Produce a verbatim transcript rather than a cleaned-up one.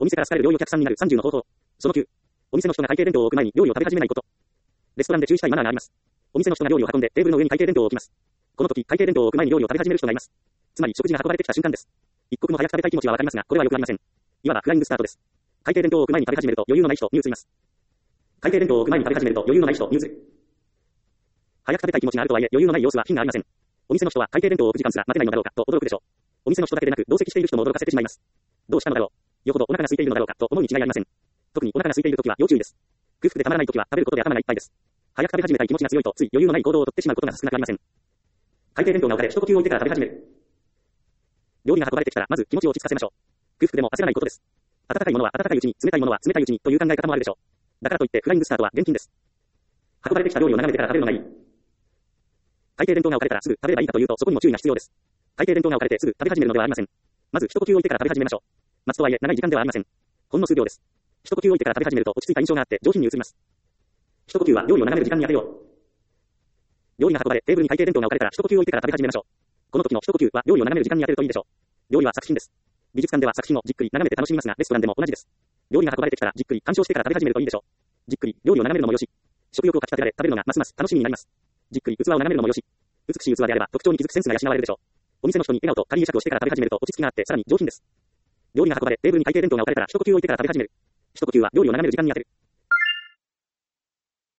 お店から好かれる料理お客さんになるさんじゅうの方法。そのきゅう。お店の人が会計弁当を置く前に料理を食べ始めないこと。レストランで注意したいマナーがあります。お店の人が料理を運んでテーブルの上に会計弁当を置きます。この時、会計弁当を置く前に料理を食べ始める人がいます。つまり食事が運ばれてきた瞬間です。一刻も早く食べたい気持ちはわかりますが、これは良くありません。いわばフライングスタートです。会計弁当を置く前に食べ始めると余裕のない人、ニュースいます。会計弁当を置く前に食べ始めると余裕のない人、ニュース。早く食べたい気持ちがあるとはいえ余裕のない様子は品がありません。お店の人は会計弁当を置く時間すら待てないのだろうかと驚くでしょう。お店の人だけでなく同席している人も驚かせてしまいます。どうしたのだろう。よほどお腹が空いているのだろうかと思うに違いありません。特にお腹が空いているときは要注意です。空腹でたまらないときは食べることで頭がいっぱいです。早く食べ始めたい気持ちが強いとつい余裕のない行動をとってしまうことが少なくありません。会計弁当が置かれ一呼吸置いてから食べ始める。料理が運ばれてきたらまず気持ちを落ち着かせましょう。空腹でも焦らないことです。温かいものは温かいうちに、冷たいものは冷たいうちにという考え方もあるでしょう。だからといってフライングスタートは厳禁です。運ばれてきた料理を眺めてから食べるのがいい。会計弁当が置かれたらすぐ食べればいいかというとそこにも注意が必要です。会計弁当が置かれてすぐ食べ始めるのではありません。まず一呼吸置いてから食べ始めましょう。待つとはいえ長い時間ではありません。ほんの数秒です。一呼吸置いてから食べ始めると落ち着いた印象があって上品に映ります。一呼吸は料理を眺める時間に当てよう。料理が運ばれテーブルに会計弁当が置かれたら一呼吸置いてから食べ始めましょう。この時の一呼吸は料理を眺める時間に当てるといいでしょう。料理は作品です。美術館では作品をじっくり眺めて楽しみますがレストランでも同じです。料理が運ばれてきたらじっくり鑑賞してから食べ始めるといいでしょう。じっくり料理を眺めるのもよし、食欲をかき立てられ食べるのがますます楽しみになります。じっくり器を眺めるのもよし、美しい器であれば特徴に気づくセンスが養われるでしょう。お店の人に笑顔と仮会釈をしてから食べ始めると落ち着きがあってさらに上品です。料理が運ばれテーブルに会計弁当が置かれたら一呼吸置いてから食べ始める。一呼吸は料理を眺める時間に当てる。